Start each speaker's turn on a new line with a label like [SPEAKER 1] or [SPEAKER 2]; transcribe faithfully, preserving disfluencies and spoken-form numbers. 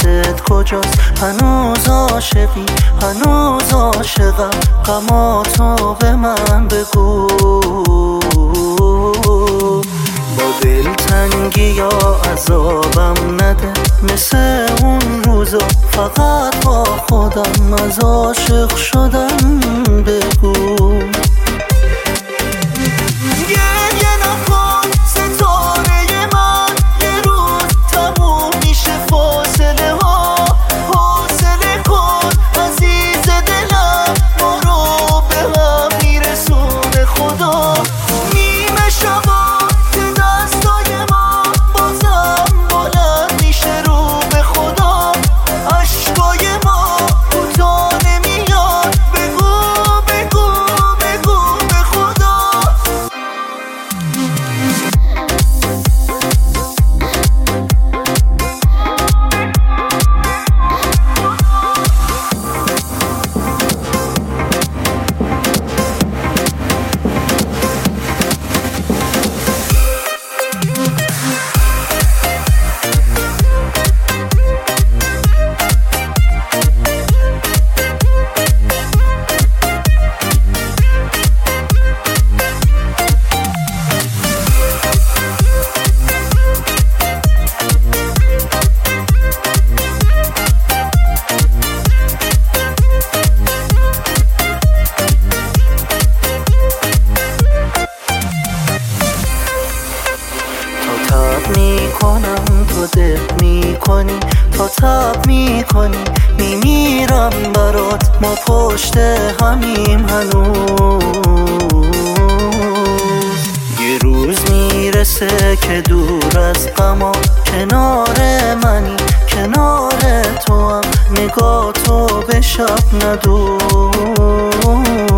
[SPEAKER 1] حواست کجاست؟ هنوز عاشقی هنوز عاشقم، غماتو به من بگو. با دلتنگی یا عذابم نده مثل اون روزا، فقط با خودم از عاشق شدم بگو. میکنم تو ده میکنی، تا تب میکنی میمیرم برات، ما پشت همیم هنوز. یه روز میرسه که دور از غما، کنار منی کنار تو هم، نگاه تو به شب ندوز.